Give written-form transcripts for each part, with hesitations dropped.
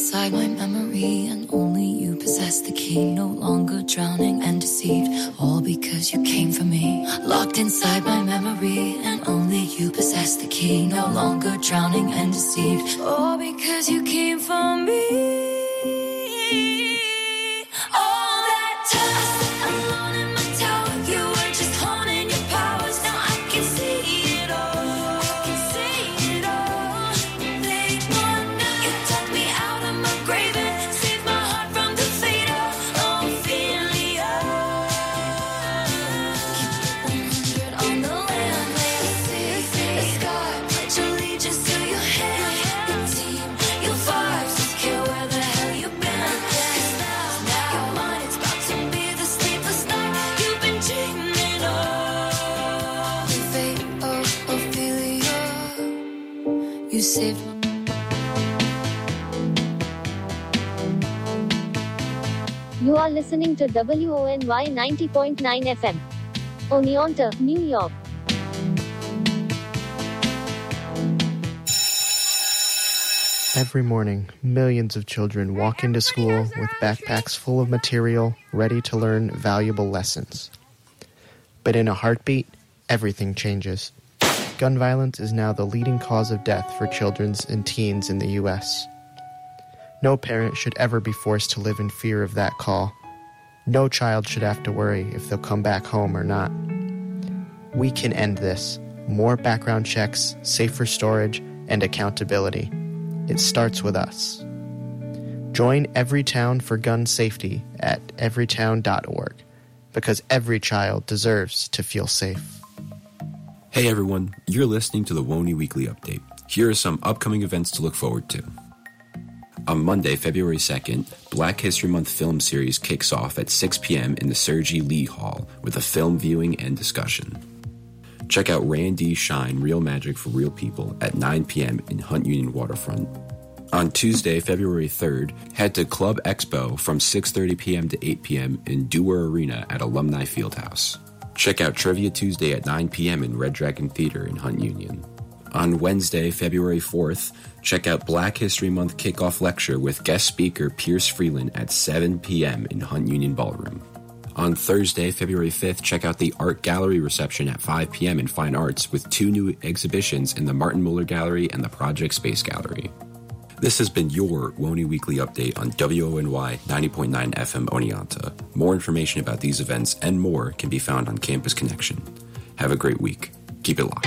inside my memory, and only you possess the key. No longer drowning and deceived, all because you came for me. Locked inside my memory, and only you possess the key. No longer drowning and deceived, all because you came for me. All that time alone in my tower, you were just honing your powers. Now I can see it all. I can see it all. Late one night, you took me out of my grave and saved my heart from defeat. Oh, Ophelia. Keep 100 on the land, lay the sea, the sky. Pledge allegiance to your hand, your team, your vibes. Don't care where the hell you've been. 'Cause now you're mine. It's about to be the sleepless night you've been dreaming of. Fate of Ophelia, you saved my. You are listening to WONY 90.9 FM. Oneonta, New York. Every morning, millions of children walk into school with backpacks full of material, ready to learn valuable lessons. But in a heartbeat, everything changes. Gun violence is now the leading cause of death for children and teens in the U.S. No parent should ever be forced to live in fear of that call. No child should have to worry if they'll come back home or not. We can end this. More background checks, safer storage, and accountability. It starts with us. Join Everytown for gun safety at everytown.org, because every child deserves to feel safe. Hey everyone, you're listening to the WONY Weekly Update. Here are some upcoming events to look forward to. On Monday, February 2nd, Black History Month film series kicks off at 6 p.m. in the Sergi Lee Hall with a film viewing and discussion. Check out Randy Shine Real Magic for Real People at 9 p.m. in Hunt Union Waterfront. On Tuesday, February 3rd, head to Club Expo from 6:30 p.m. to 8 p.m. in Dewar Arena at Alumni Fieldhouse. Check out Trivia Tuesday at 9 p.m. in Red Dragon Theater in Hunt Union. On Wednesday, February 4th, check out Black History Month Kickoff Lecture with guest speaker Pierce Freeland at 7 p.m. in Hunt Union Ballroom. On Thursday, February 5th, check out the Art Gallery reception at 5 p.m. in Fine Arts with 2 new exhibitions in the Martin Muller Gallery and the Project Space Gallery. This has been your WONY Weekly Update on WONY 90.9 FM Oneonta. More information about these events and more can be found on Campus Connection. Have a great week. Keep it locked.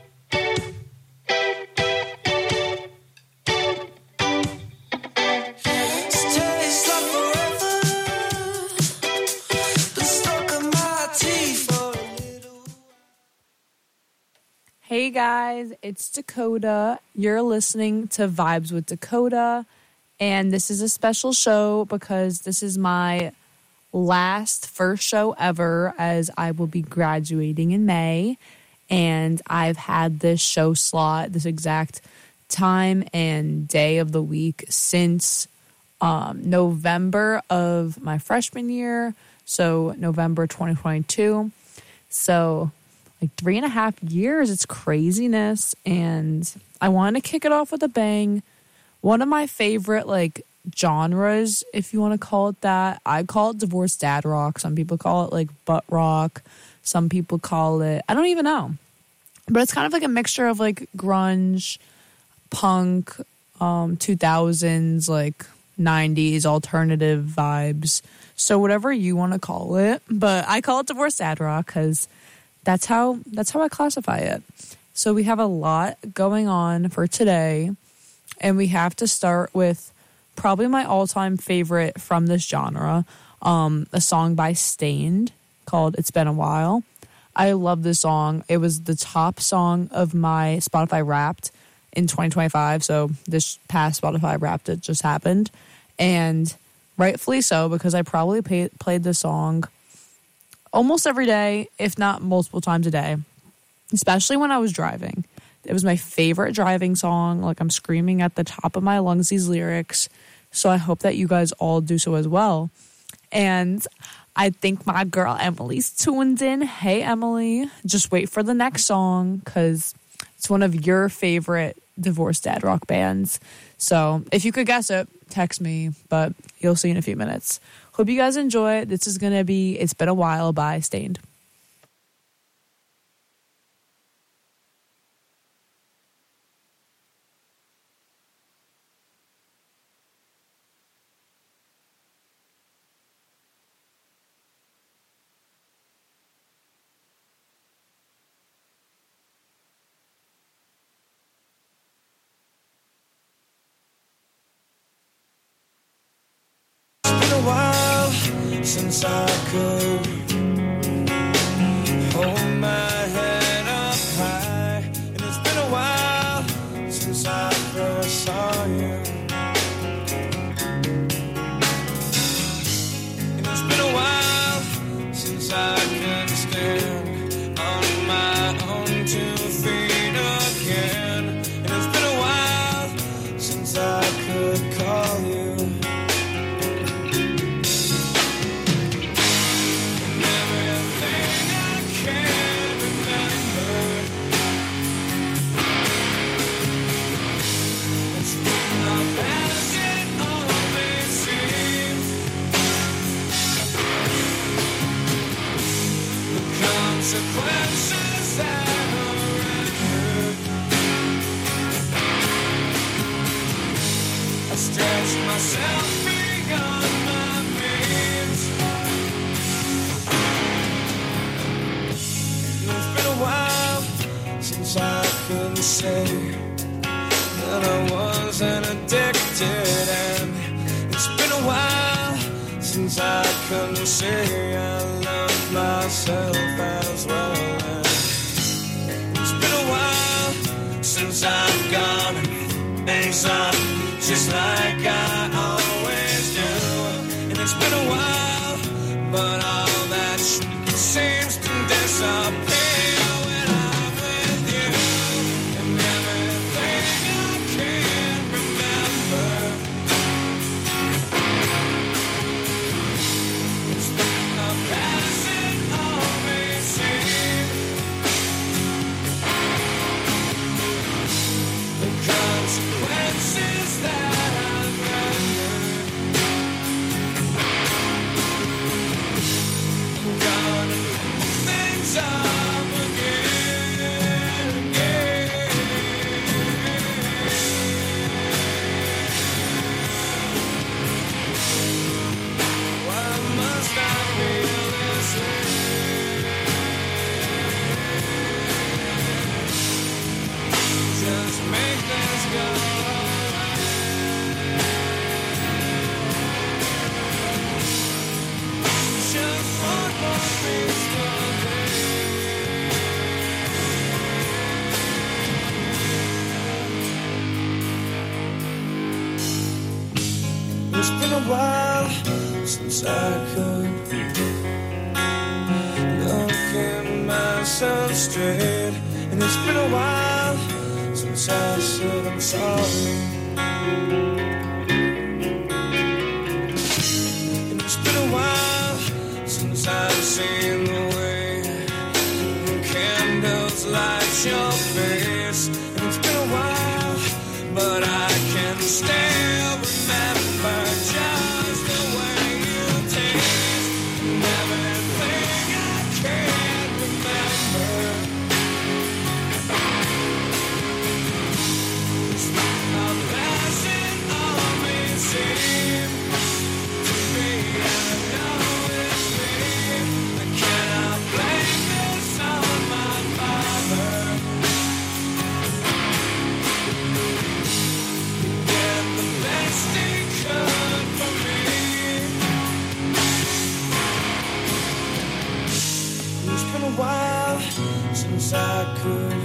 Hey guys, it's Dakota. You're listening to Vibes with Dakota, and this is a special show because this is my first show ever, as I will be graduating in May, and I've had this show slot, this exact time and day of the week since November of my freshman year, so November 2022. So like 3.5 years. It's craziness. And I want to kick it off with a bang. One of my favorite like genres, if you want to call it that, I call it divorced dad rock. Some people call it like butt rock. Some people call it, I don't even know. But it's kind of like a mixture of like grunge, punk, 2000s, like 90s alternative vibes. So whatever you want to call it. But I call it divorced dad rock because that's how I classify it. So we have a lot going on for today, and we have to start with probably my all-time favorite from this genre, a song by Stained called It's Been a While. I love this song. It was the top song of my Spotify Wrapped in 2025, so this past Spotify Wrapped, it just happened. And rightfully so, because I probably played this song almost every day, if not multiple times a day, especially when I was driving. It was my favorite driving song. Like, I'm screaming at the top of my lungs these lyrics. So I hope that you guys all do so as well. And I think my girl Emily's tuned in. Hey, Emily, just wait for the next song because it's one of your favorite divorced dad rock bands. So if you could guess it, text me, but you'll see in a few minutes. Hope you guys enjoy. This is going to be It's Been a While by Stained. Since I could hold my head up high, and it's been a while since I first saw you, and it's been a while since I could stand on my own 2 feet again, and it's been a while since I could call you. Consequences that are rendered. I stretch myself beyond my means. It's been a while since I could say that I wasn't addicted, and it's been a while since I couldn't say I love myself as well. And it's been a while since I've gone things up just like I always do. And it's been a while, but all that seems to disappear when I'm with you. And everything I can't remember, passing always seem the consequences that I've rendered. I'm gonna pick things up again. Why must I feel this way? Just make this go away. Just one more peaceful day. It's been a while since I could look at myself straight, and it's been a while since I said I'm sorry. And it's been a while since I've seen the way the candles light your face, and it's been a while, but I can still remember just the way you taste, and everything I can't remember. I'm passing always seem to me. I know it's me. I cannot blame this on my father. He did the best he could for me. It's been a while since I could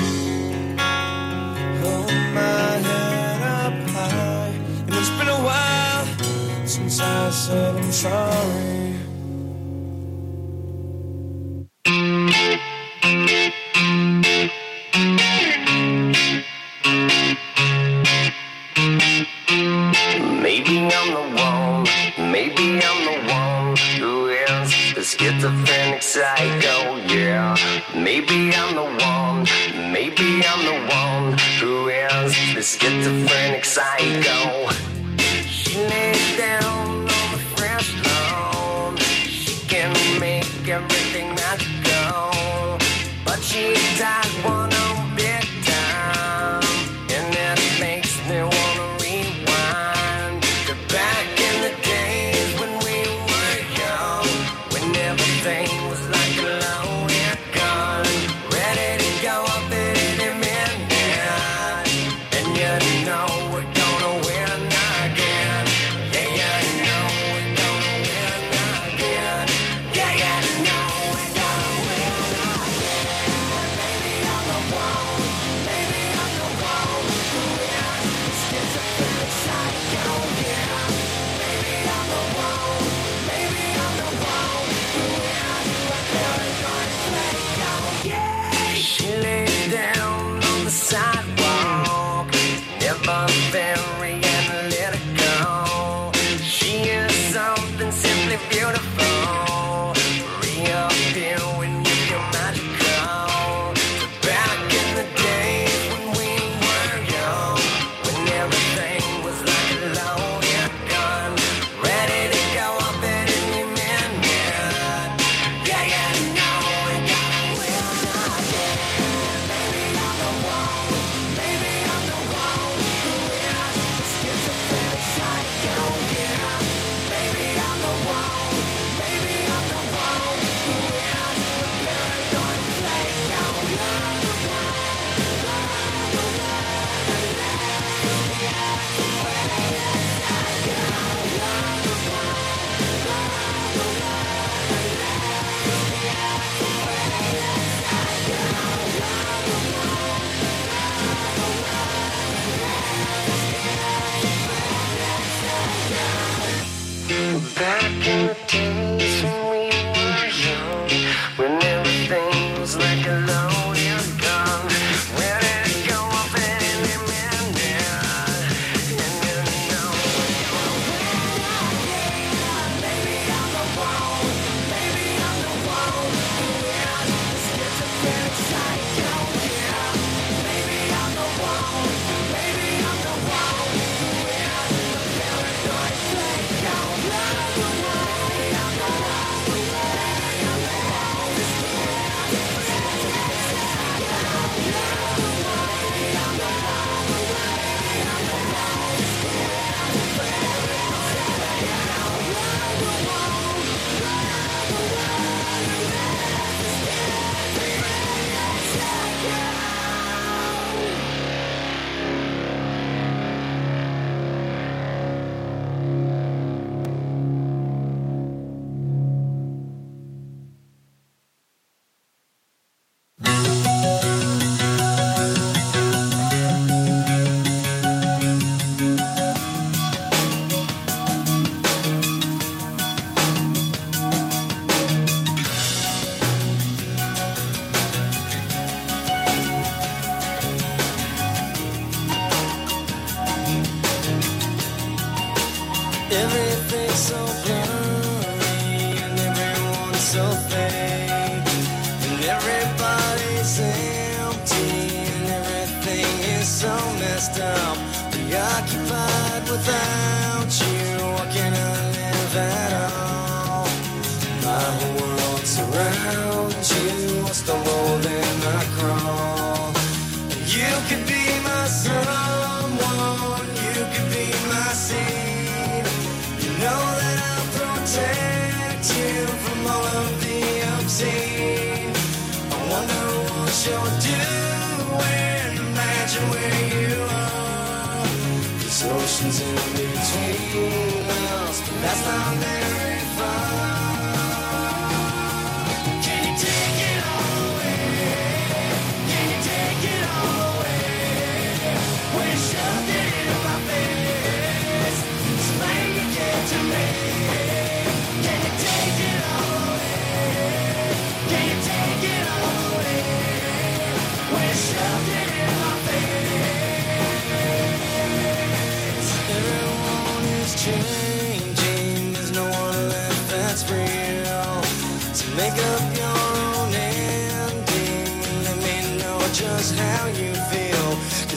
hold my head up high, and it's been a while since I said I'm sorry. Maybe I'm the one, maybe I'm the one who is a schizophrenic psycho, yeah. Maybe I'm the one, maybe I'm the one who is the schizophrenic psycho. She lays down on the fresh lawn. She can make everything magical, but she died one on big time, and that makes me wanna rewind to back in the days when we were young, when everything was like a loaded gun, ready to go up at any minute, and you know we're gonna win again. Yeah, you know we're gonna win again. Yeah, you know we're gonna win again. Maybe I'm the one, maybe I'm the one who is schizophrenic psycho. Yeah, maybe I'm the one, maybe I'm the one who is a paranoid psycho. Yeah, she lays down on the sidewalk, never very analytical. She is something simply beautiful, reappear when you feel magical. Back in the days when we were young, when everything was like a loaded gun, ready to go up at any minute. Yeah, you know we're gonna win again. Maybe I'm the one, maybe I'm the one who is schizophrenic psycho. Yeah, maybe I'm the one, maybe I'm the one who is a paranoid psycho. Back in the days when we were young, when everything was like a loaded gun, ready to go up at any minute, and you know we're gonna win again. Maybe I'm the one, maybe I'm the one who is schizophrenic psycho. Yeah, maybe I'm the one, maybe I'm the one who is a paranoid psycho. Everything's so blurry and everyone's so fake, and everybody's empty and everything is so messed up, preoccupied without you. What can I live at all? My whole world surrounds you. I stumble then I crawl. You could be my someone, you could be my seed. Know that I'll protect you from all of the obscene. I wonder what you're doing. Imagine where you are. There's oceans in between us, but that's not very far. Can you take it all away? Can you take it all away? When you shoved it in my face, explain it to me. Can you take it all away? Can you take it all away? When you shoved it in my face. Everyone is changing. There's no one left that's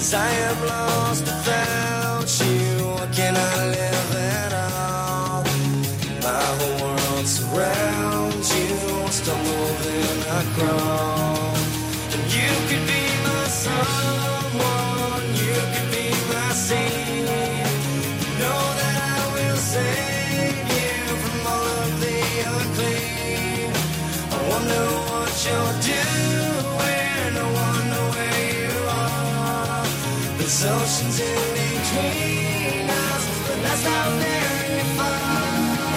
I am lost without you. What can I live at all? My whole world surrounds you. Stumble then I crawl. And you could be my someone. You could be my seed. Know that I will save you from all of the unclean. I wonder what you're doing. I wonder where you are. There's oceans in between us, but that's not very far.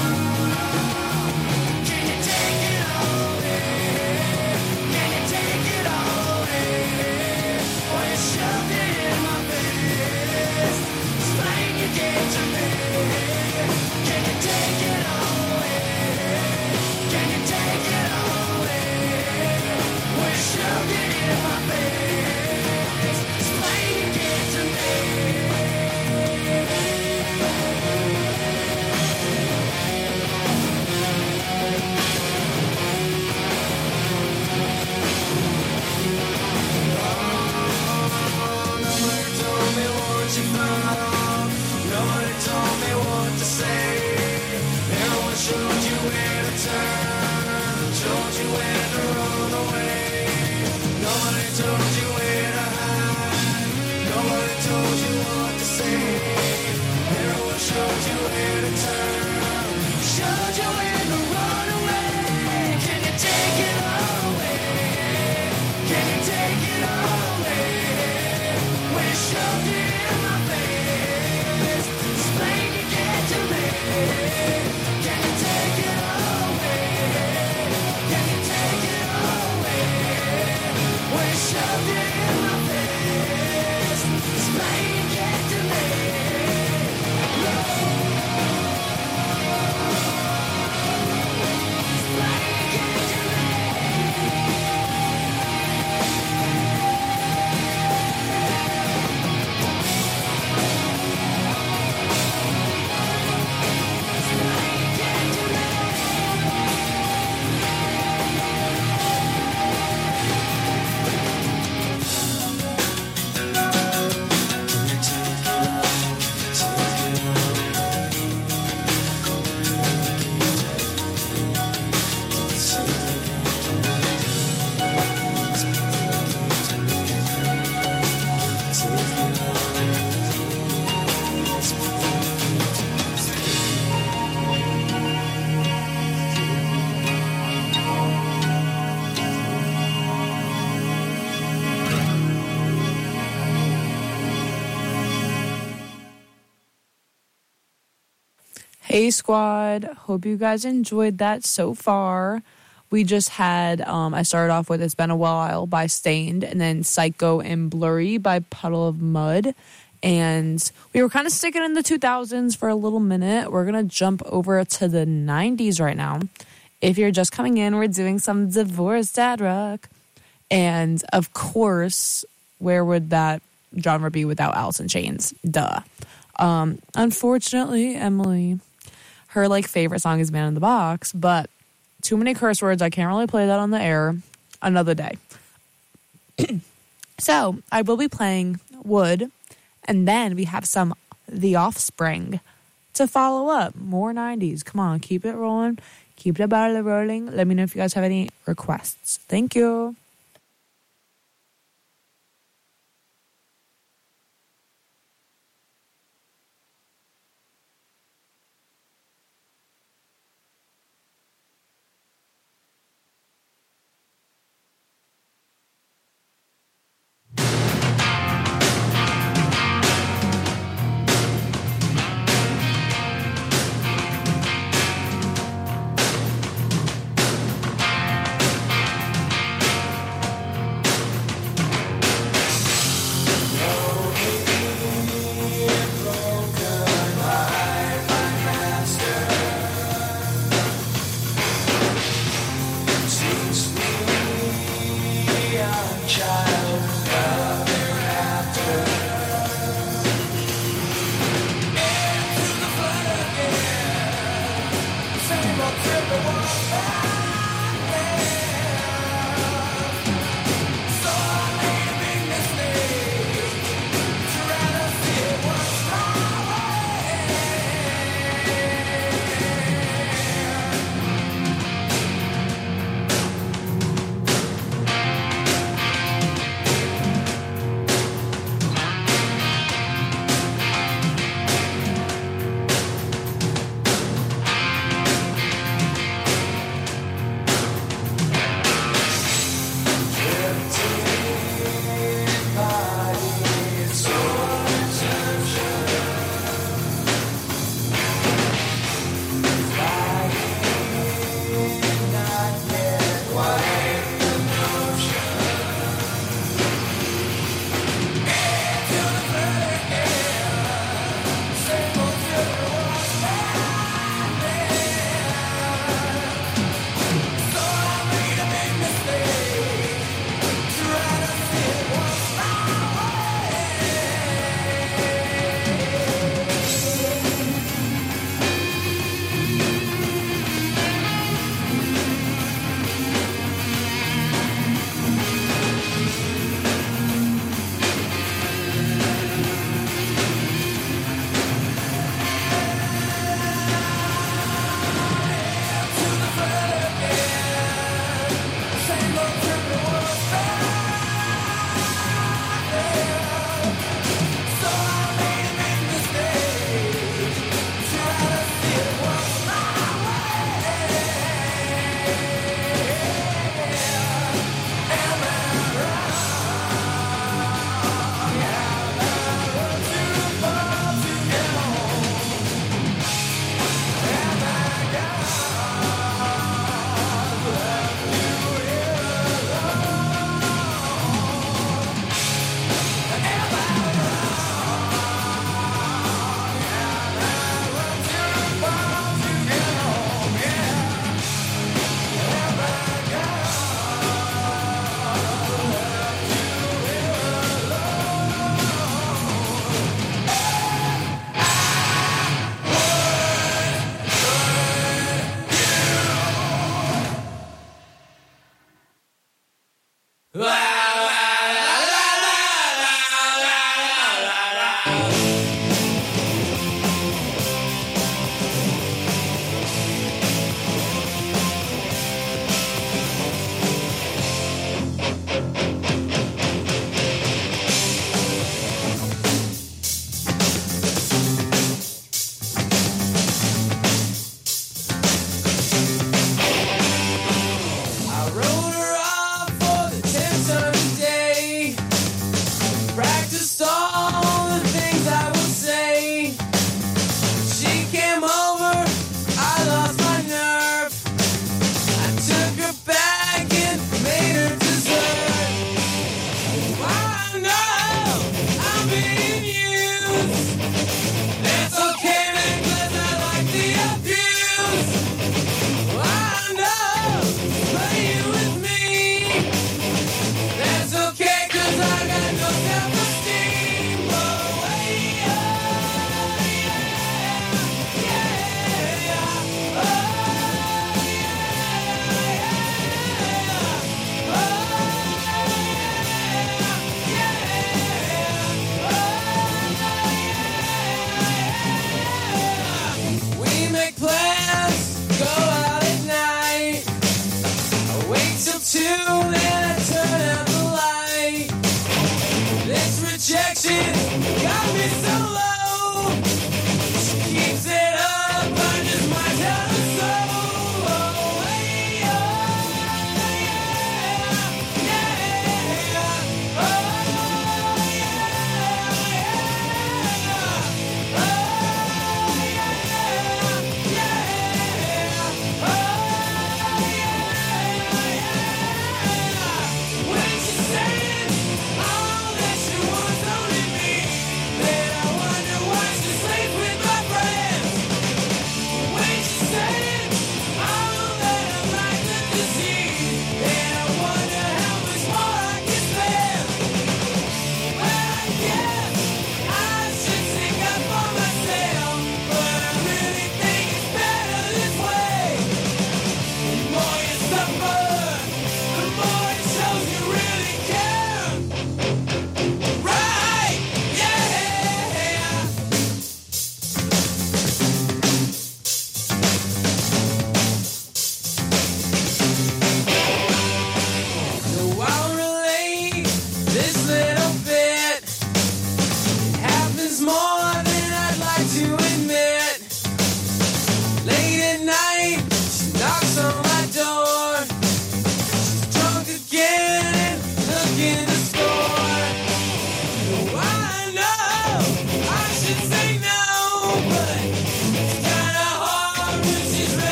Can you take it away? Can you take it away? Or you shoved it in my face. Explain you gave to me. Can you take it away? Can you take it away? Or you shoved it in my face. Explain you gave to me. Nobody told me what you found. Nobody told me what to say. No one showed you where to turn. Showed you where to run away. Nobody told you where to hide. Nobody told you what to say. No one showed you where to turn. Showed you where to run away. Can you take it away? Can you take it away? When you shoved it in my face, explain you get to me. Can you take it away? Can you take it away? When you shoved it in my face, explain you get to me. Explain you get to me. Hey squad, hope you guys enjoyed that so far. We just had, I started off with It's Been a While by Stained, and then Psycho and Blurry by Puddle of Mud. And we were kind of sticking in the 2000s for a little minute. We're going to jump over to the 90s right now. If you're just coming in, we're doing some divorce dad rock. And of course, where would that genre be without Alice in Chains? Duh. Unfortunately, Emily, her favorite song is Man in the Box, but too many curse words. I can't really play that on the air. Another day. So I will be playing Wood, and then we have some The Offspring to follow up. More 90s. Come on, keep it rolling. Keep the bottle rolling. Let me know if you guys have any requests. Thank you.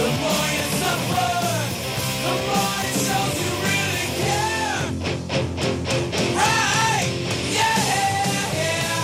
The more you suffer, the more it shows you really care. Right, yeah.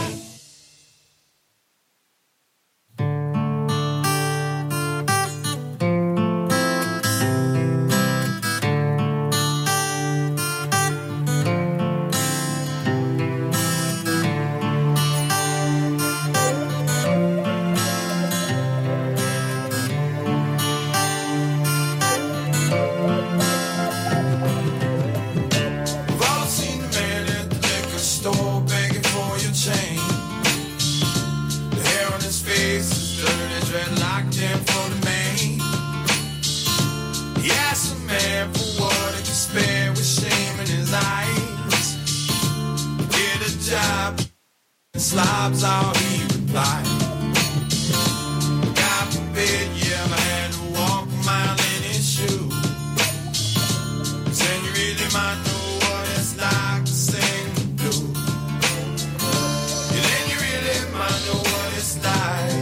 We've all seen the man at the liquor store begging for your change. The hair on his face is dirty, dreadlocked in from the mane. He asked the man for what he could spare with shame in his eyes. Get a job, and slobs all he replied. God forbid you ever had to walk a mile in his shoes. Then you really might know what it's like to sing the blues. Yeah, then you really might know what it's like.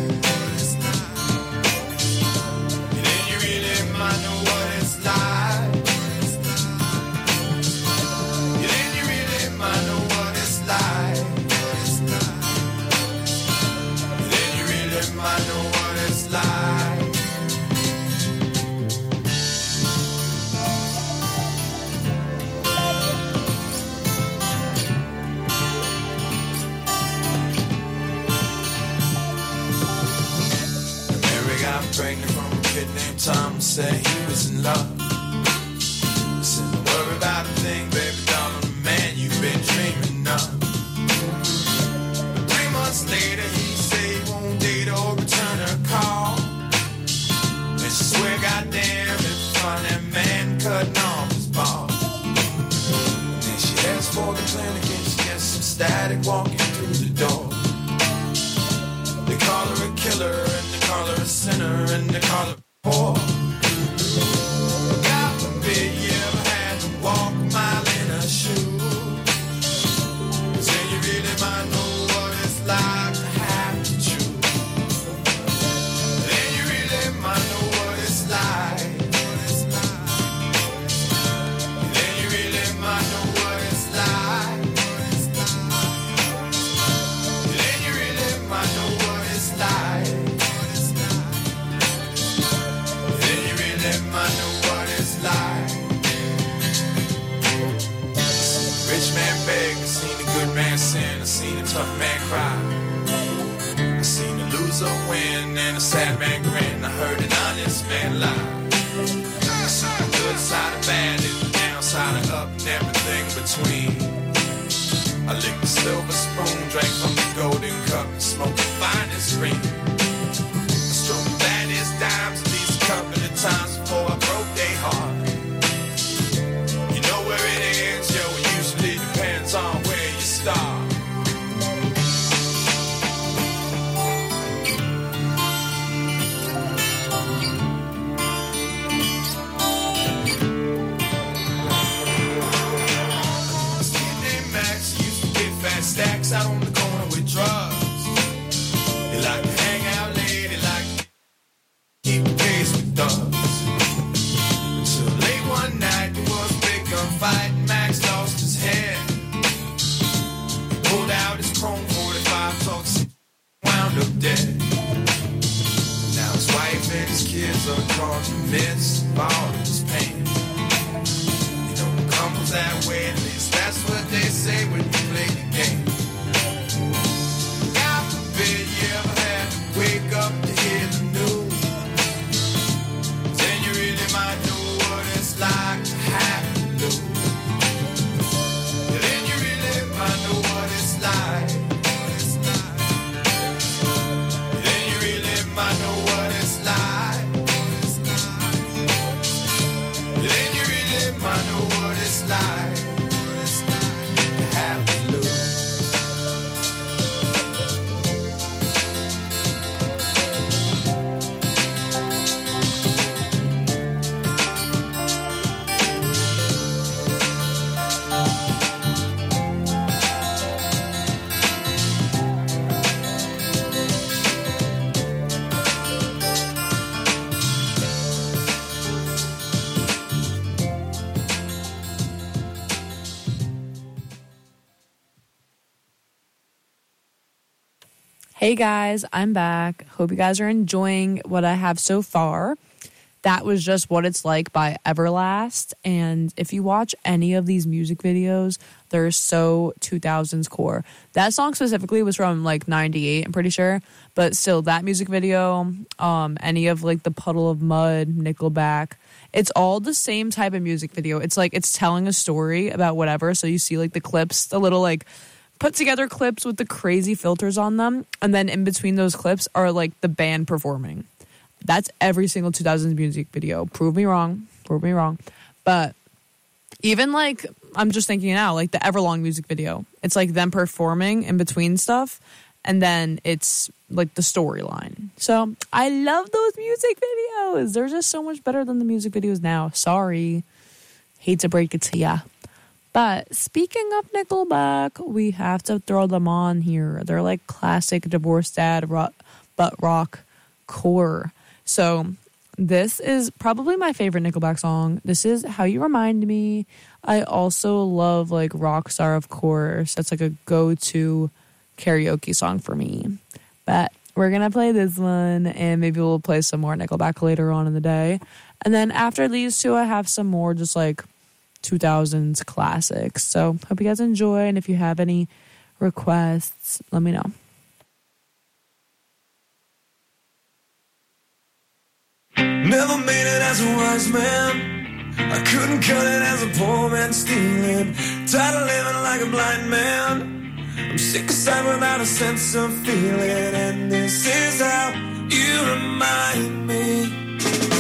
Yeah, then you really might know what it's like. Yeah, then you really might know what it's like. Yeah, then you really might know what it's like. Mary got pregnant from a kid named Tom, said he was in love. Listen, don't worry about a thing, baby doll, I'm the man you've been dreaming of. 3 months later, he said he won't date or return her call. And she swear, goddamn, it's fun, that man cutting off his balls. And then she heads for the clinic and she gets some static walking through the door. They call her a killer, and they call her a sinner, and they call her a whore. God forbid you ever had to walk a mile in her shoes. Then you really might know what it's like to have to choose. Then you really might know what it's like. Then you really might know what it's like. Then you really might know what it's like. Then you really might know what it's like. Rich man beg, I seen a good man sin, I seen a tough man cry. I seen a loser win and a sad man grin, I heard an honest man lie. I saw the good side of bad and the downside of up and everything between. I licked the silver spoon, drank from the golden cup, and smoked the finest green. I stroked the baddest dimes at least a couple of times before I broke their heart. You know where it ends, yo, it usually depends on where you start. This kid named Max used to get fat stacks out on the corner with drugs. He liked to hang out late, he liked to keep the pace with thugs. Until late one night there was a big gunfight and Max lost his head. He pulled out his chrome 45 talks, wound up dead. Now his wife and his kids are caught in the midst of all of his pain. You know it comes that way, at least that's what they say when you play the game. God forbid you ever had to wake up to hear the news. Then you really might know what it's like to have to lose. Then you really might know what it's like. Then you really might know what it's like. Then you really might know what it's like to have to lose. Hey guys, I'm back. Hope you guys are enjoying what I have so far. That was just What It's Like by Everlast. And if you watch any of these music videos, they're so 2000s core. That song specifically was from like 98, I'm pretty sure. But still, that music video, any of like the Puddle of Mud, Nickelback, it's all the same type of music video. It's like it's telling a story about whatever. So you see like the clips, the little like put together clips with the crazy filters on them. And then in between those clips are like the band performing. That's every single 2000s music video. Prove me wrong. But even like, I'm just thinking now, like the Everlong music video. It's like them performing in between stuff. And then it's like the storyline. So I love those music videos. They're just so much better than the music videos now. Sorry. Hate to break it to ya. But speaking of Nickelback, we have to throw them on here. They're like classic divorced dad but rock core. So this is probably my favorite Nickelback song. This is How You Remind Me. I also love like Rockstar, of course. That's like a go-to karaoke song for me. But we're going to play this one and maybe we'll play some more Nickelback later on in the day. And then after these two, I have some more just like 2000s classics. So hope you guys enjoy. And if you have any requests, let me know. Never made it as a wise man. I couldn't cut it as a poor man stealing. Tired of living like a blind man. I'm sick aside without a sense of feeling. And this is how you remind me.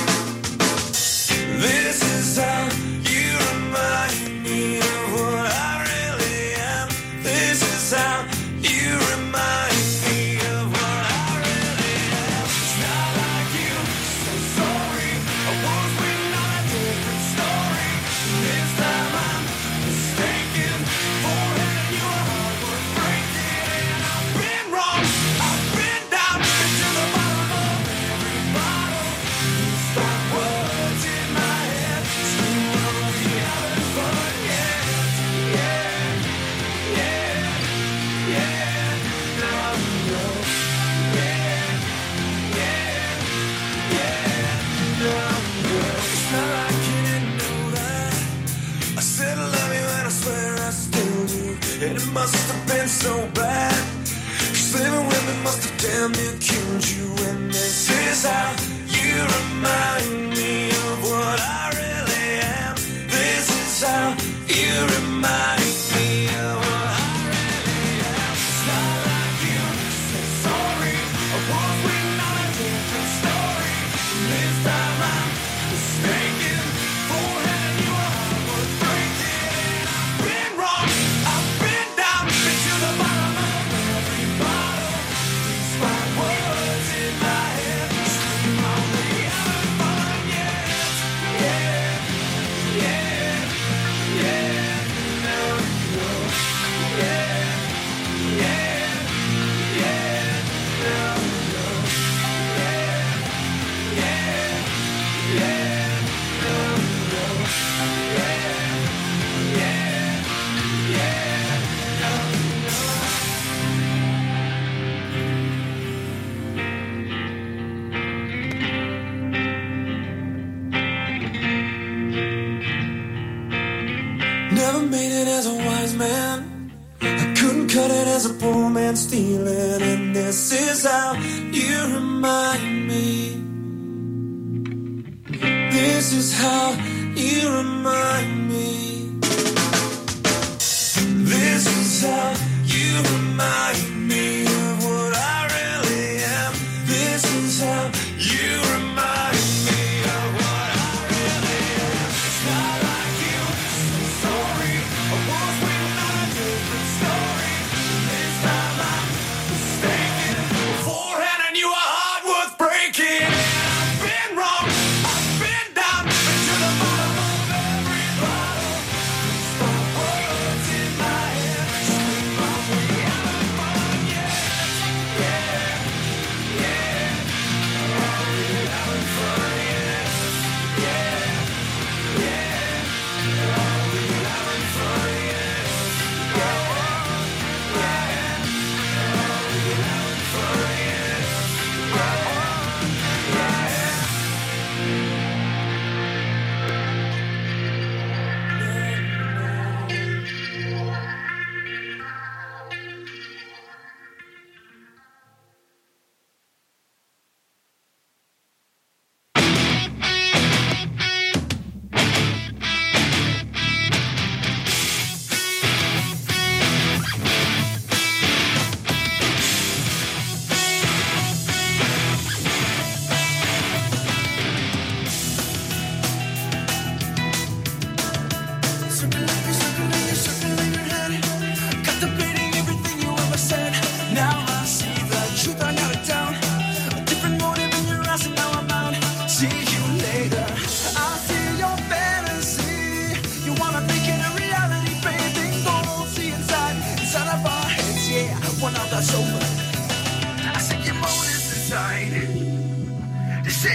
This is how you remind me of what I really am. This is how you remind me of what I really am. It's not like you, so sorry. I was waiting on a different story. This time I'm mistaken. Forehead, you are hard worth breaking. And I've been wrong, I've been down, been to the bottom of every bottle. These thought words in my head scream, "Are we having fun yet?" Yeah, yeah, yeah. Now I know. Yeah, yeah, yeah. Now I know. It's not like you didn't know that. I said I love you and I swear I still do. And it must have been so bad. 'Cause living with me must have damn near killed you. And this is how you remind me of what I really am. This is how you remind me of what I really am. It's not like you, so sorry. I was waiting on a different story. This time I'm mistaken. Forehead, you are hard worth breaking. And I've been wrong, I've been down, been to the bottom of every bottle. These fine words in my head scream, "Are we having fun yet?" Yeah, yeah, yeah. Now I know. Yeah, yeah, yeah. Now I know. Yeah, yeah, yeah. Now I know. Yeah, yeah, yeah. Now I know. Never made it as a wise man. I couldn't cut it as a poor man stealing. And this is how you remind me. This is how you remind me. This is how you remind me of what I really am. This is how you remind me of what I really am. It's not like you, so sorry. I was waiting on a different story. This time I'm mistaken. Forehead and you are hard worth breaking. And I've been wrong, I've been down, been to the bottom of every bottle. These thought words in my head scream, "Are we having fun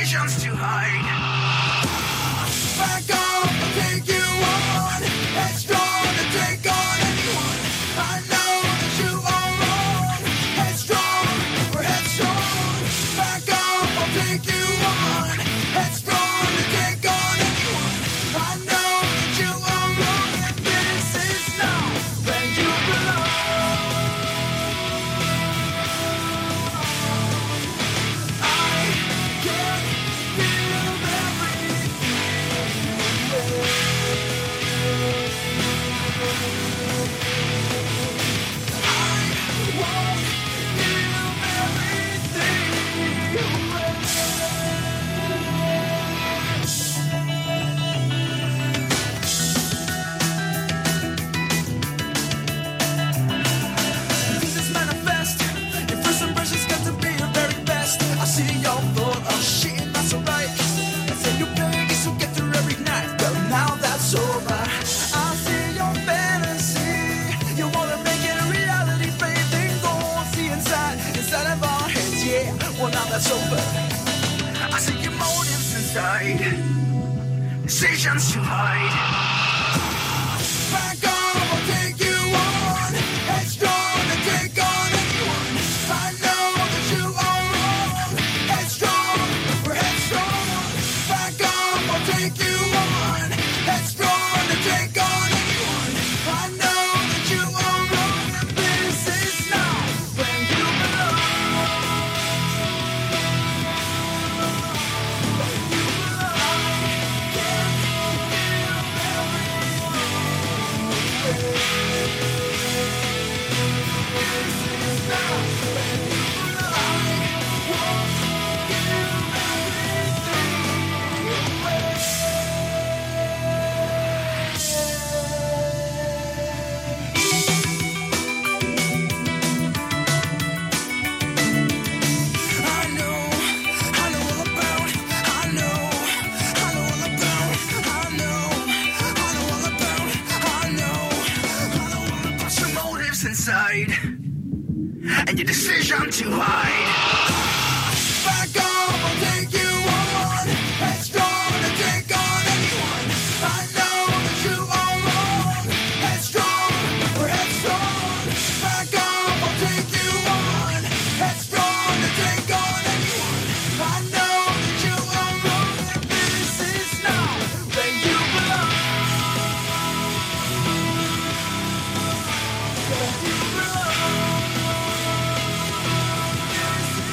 decisions to hide. Back off, I'll take you on. Headstrong to take on anyone. I know that you are wrong. Headstrong, we're headstrong. Back off, I'll take you on. Headstrong to take on anyone. I know that you are wrong, and this is not where you belong. I can feel this is manifest. Your first impression's got to be your very best. I see you're full of shit, and that's alright. I say you beg, so get through every night. Well, now that's over. I see your fantasy. You wanna make it a reality, baby. Go on, see inside of our heads, yeah. Well, now that's over. I see your motives inside. Decisions to hide. Back off, I'll take you on. Headstrong to take on anyone. I know that you are wrong. Headstrong, we're headstrong. Back off, I'll take you on. Headstrong to take on anyone. I know that you are wrong, and this is not where you belong. Inside, and your decision to hide. Back off, I'll take you on. Headstrong to take on anyone. I know that you are wrong. Headstrong, we're headstrong. Back off, I'll take you on. Headstrong to take on anyone. I know that you are wrong, and this is not where you belong. Where you belong.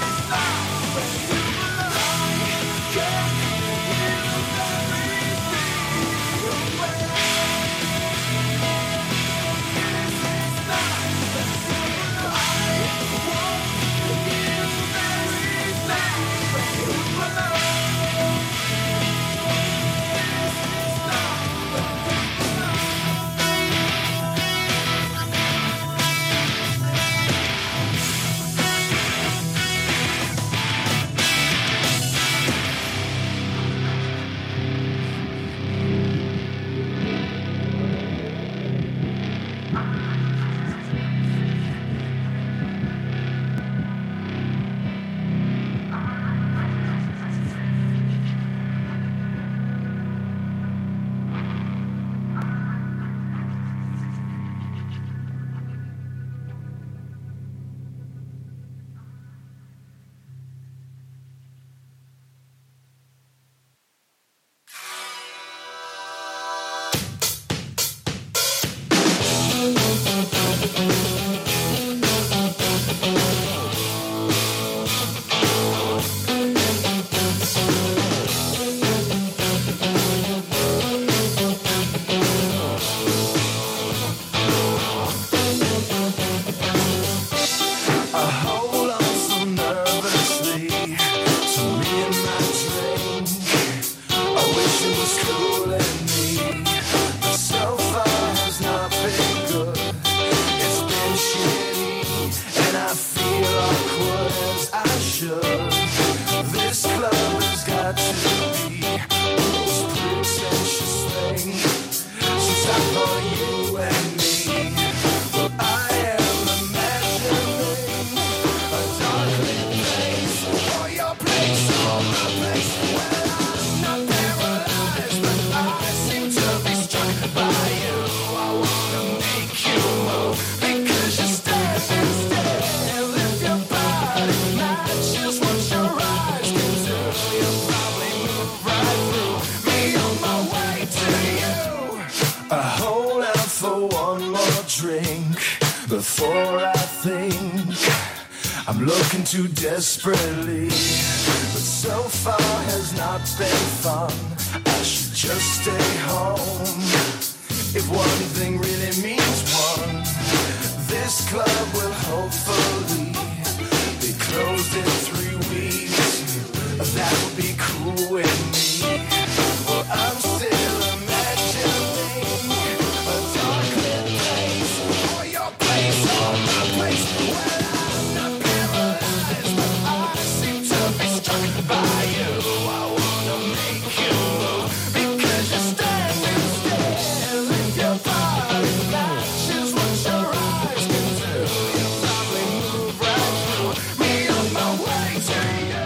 for I think I'm looking too desperately, but so far has not been fun. I should just stay home. If one thing really means one, this club will hopefully be closed in 3 weeks. That would be cool with me. Well, I'm still imagining a dark lit place, or your place, or my place. Well, I'm not paralyzed, but I seem to be struck by you. I wanna make you move because you're standing still. If your body matches what your eyes can do, you'll probably move right through me on my way to you.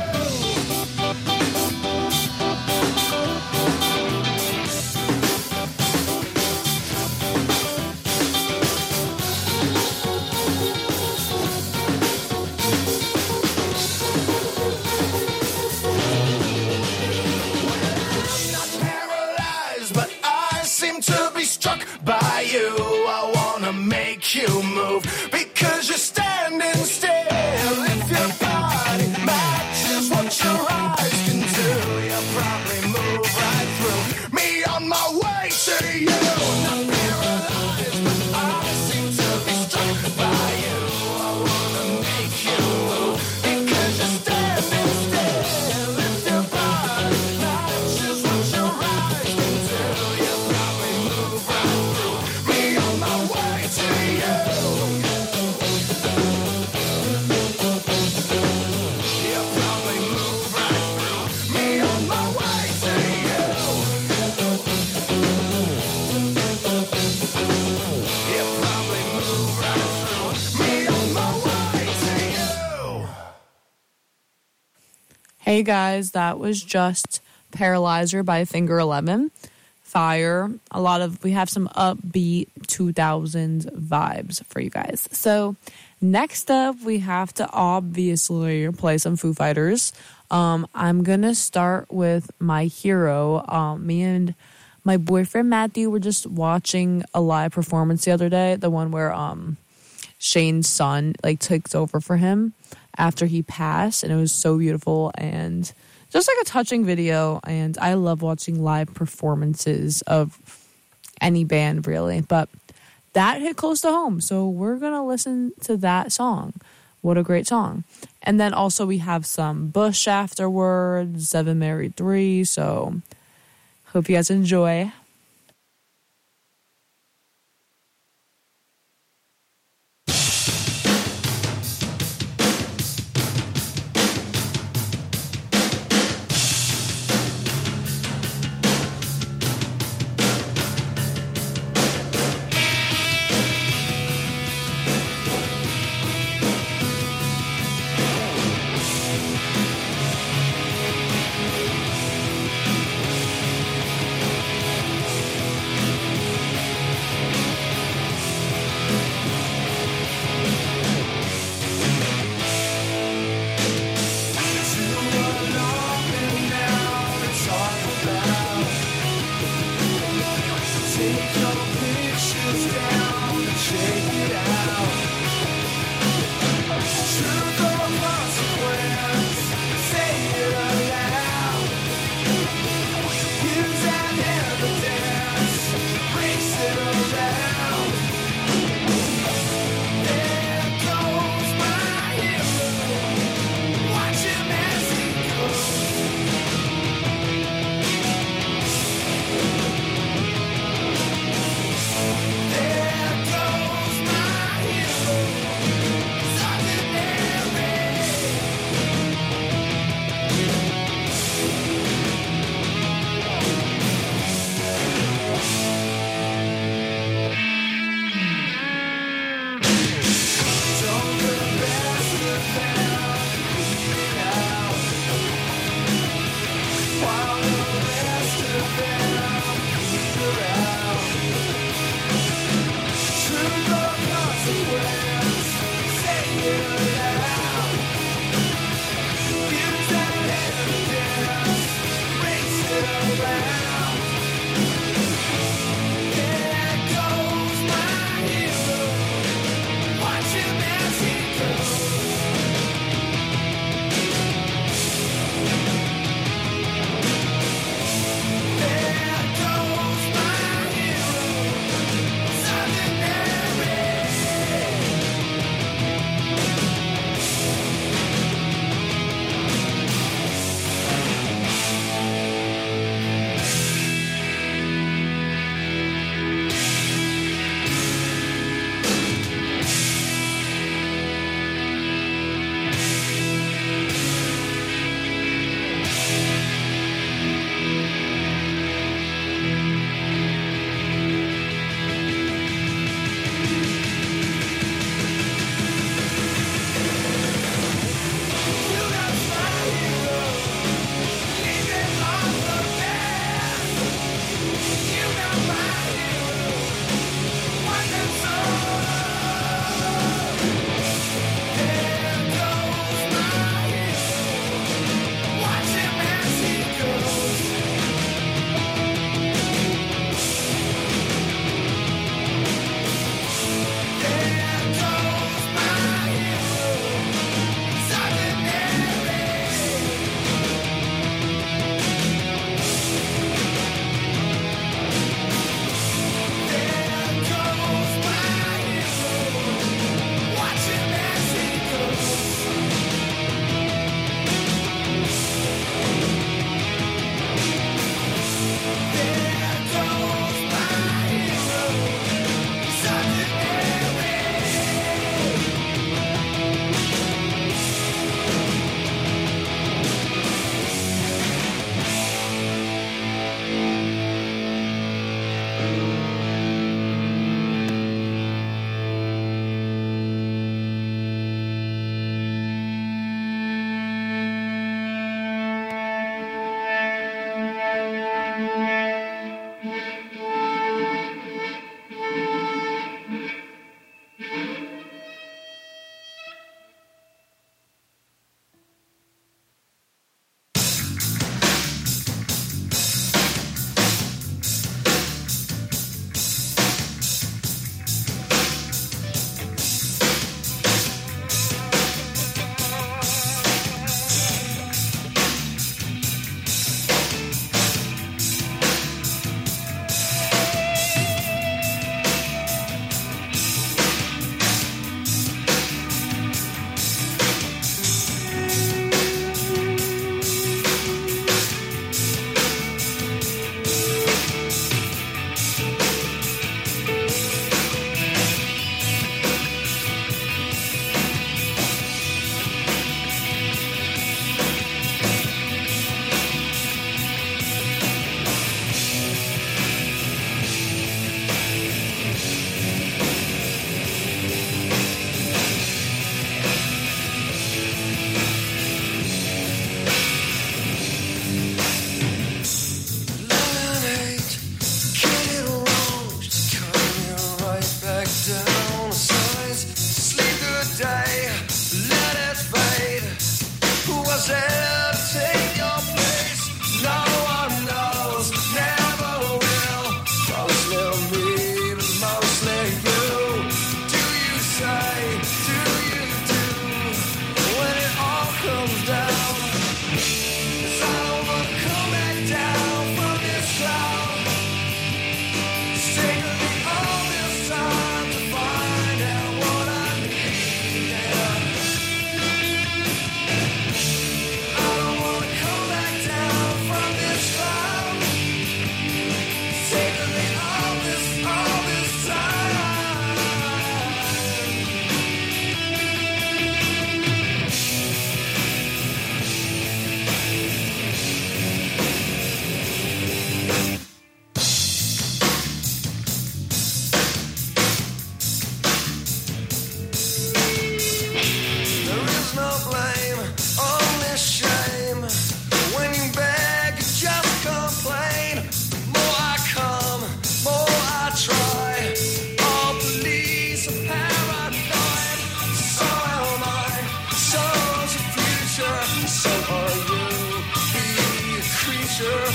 Paralyzed, but I seem to be struck by you. I wanna make you move because you're standing still. If your body matches what your eyes can do, you'll probably move right through me on my way to you. Not paralyzed, but I seem to be struck by you. I wanna make you move because you're standing still. If your body matches what your eyes can do, you'll probably move right through me on my way to you. You'll probably move right through me on my way to you. You'll probably move right through me on my way to you. Hey guys, that was just Paralyzer by Finger 11. Fire. We have some upbeat 2000s vibes for you guys. So next up, we have to obviously play some Foo Fighters. I'm going to start with My Hero. Me and my boyfriend Matthew were just watching a live performance the other day, the one where Shane's son takes over for him after he passed, and it was so beautiful and just a touching video. And I love watching live performances of any band, really, but that hit close to home, so we're gonna listen to that song. What a great song. And then also we have some Bush afterwards, 7 Married 3, so hope you guys enjoy.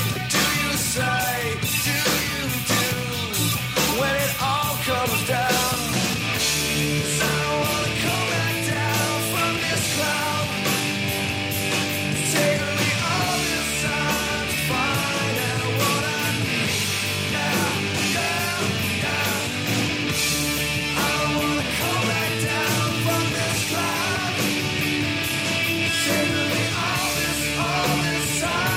do you say, do you do, when it all comes down? 'Cause I don't wanna come back down from this cloud. It's taken me all this time to find out what I need. Yeah, yeah, yeah. I don't wanna come back down from this cloud. It's taken me all this time.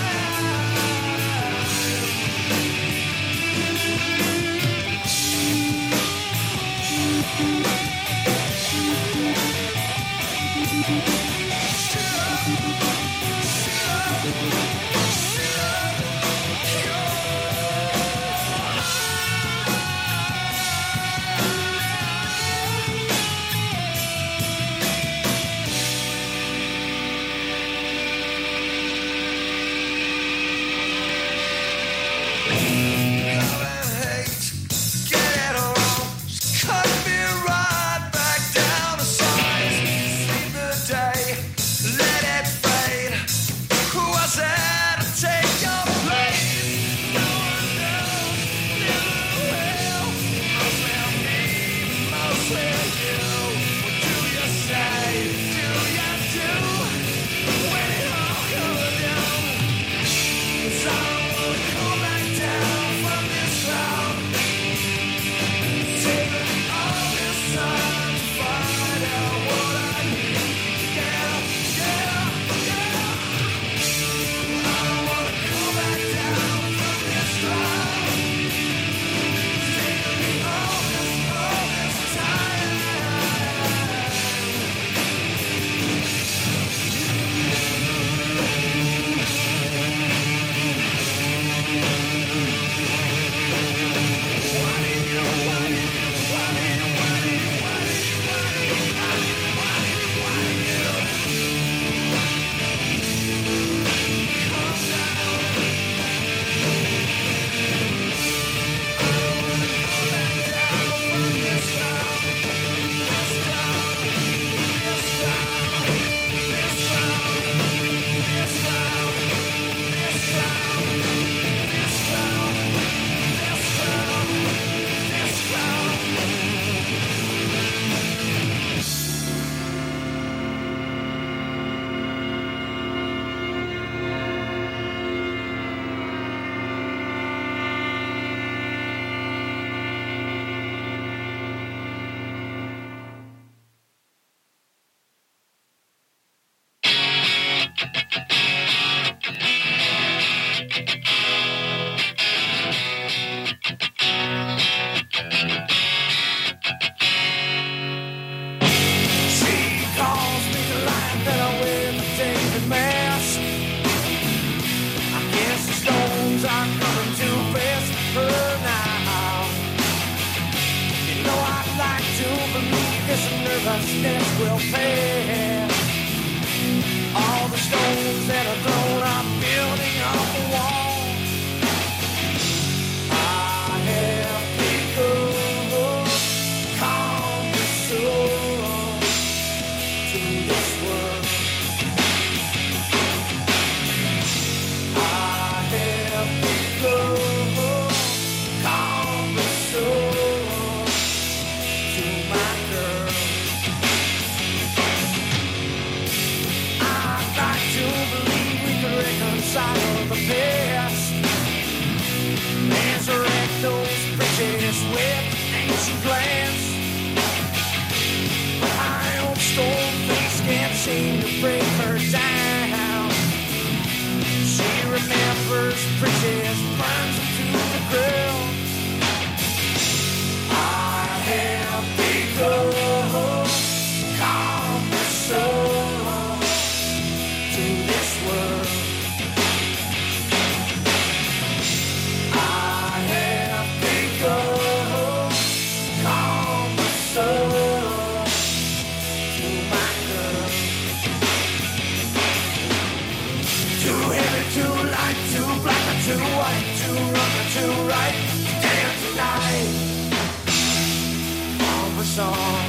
nervousness will pass. All the stones that are thrown are building up a wall. I have become calm and soul to this world. I have become calm and soul to my girl. I'd like to believe we could reconcile the past, resurrect those bridges with ancient plans. But my old stone face can't seem to break her down. She remembers bridges, burns them to the ground. I have become calm and soul to this world. I have become calm and soul to my girl. Too heavy, too light, too black or too white, too wrong or too right. Dance tonight on the song.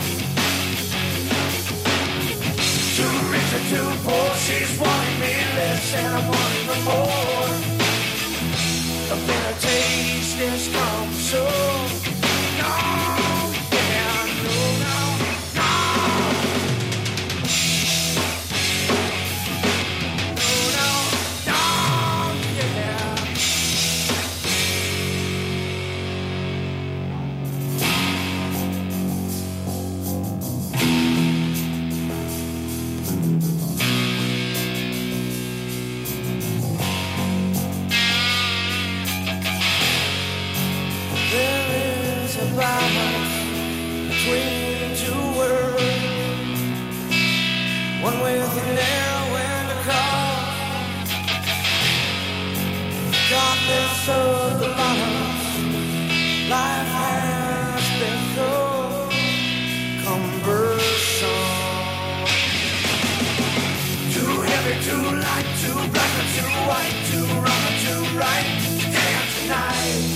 Too rich or too poor, she's wanting me less and I'm wanting her more. this come so no, yeah, no, no, yeah. There is a balance between two worlds, one with an arrow and a cross. Darkness of the balance, life has been so cumbersome. Too heavy, too light, too black or too white, too wrong or too right, today or tonight.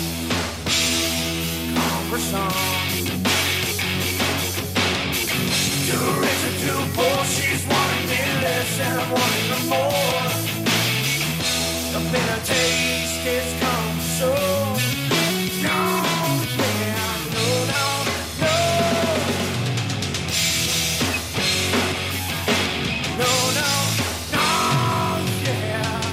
Too rich or too poor, she's wanting me less and I'm wanting her more. The bitter taste is come so no, yeah, no, no, no. No, no, no, yeah.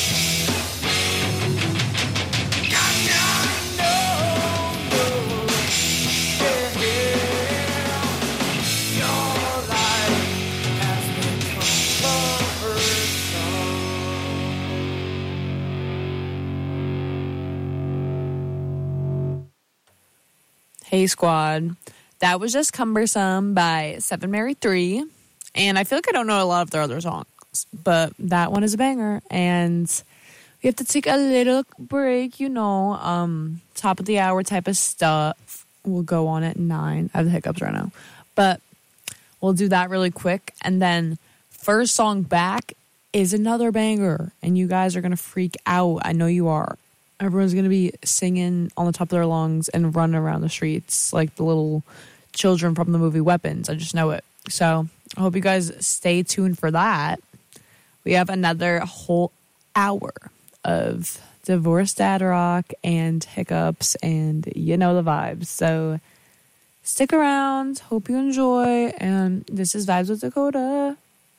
Hey Squad, that was just Cumbersome by 7 Mary 3, and I feel like I don't know a lot of their other songs, but that one is a banger, and we have to take a little break, top of the hour type of stuff. We'll go on at 9. I have the hiccups right now, but we'll do that really quick, and then first song back is another banger, and you guys are going to freak out. I know you are. Everyone's going to be singing on the top of their lungs and running around the streets like the little children from the movie Weapons. I just know it. So I hope you guys stay tuned for that. We have another whole hour of divorced dad rock and hiccups and you know the vibes. So stick around. Hope you enjoy. And this is Vibes with Dakota.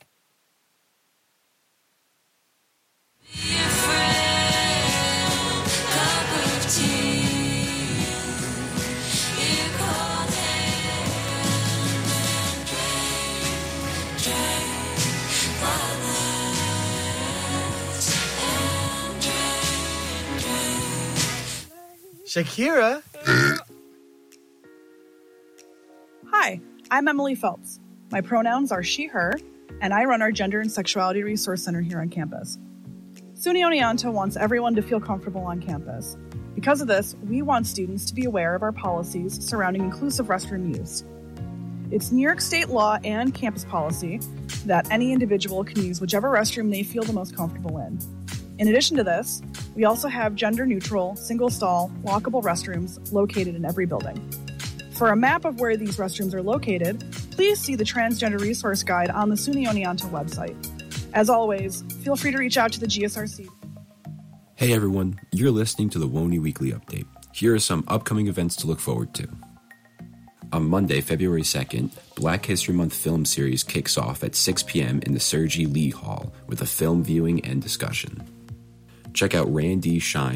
Shakira. Hi, I'm Emily Phelps. My pronouns are she, her, and I run our Gender and Sexuality Resource Center here on campus. SUNY Oneonta wants everyone to feel comfortable on campus. Because of this, we want students to be aware of our policies surrounding inclusive restroom use. It's New York State law and campus policy that any individual can use whichever restroom they feel the most comfortable in. In addition to this, we also have gender-neutral, single-stall, lockable restrooms located in every building. For a map of where these restrooms are located, please see the Transgender Resource Guide on the SUNY Oneonta website. As always, feel free to reach out to the GSRC. Hey everyone, you're listening to the WONY Weekly Update. Here are some upcoming events to look forward to. On Monday, February 2nd, Black History Month film series kicks off at 6 p.m. in the Sergey Lee Hall with a film viewing and discussion. Check out Randy Shine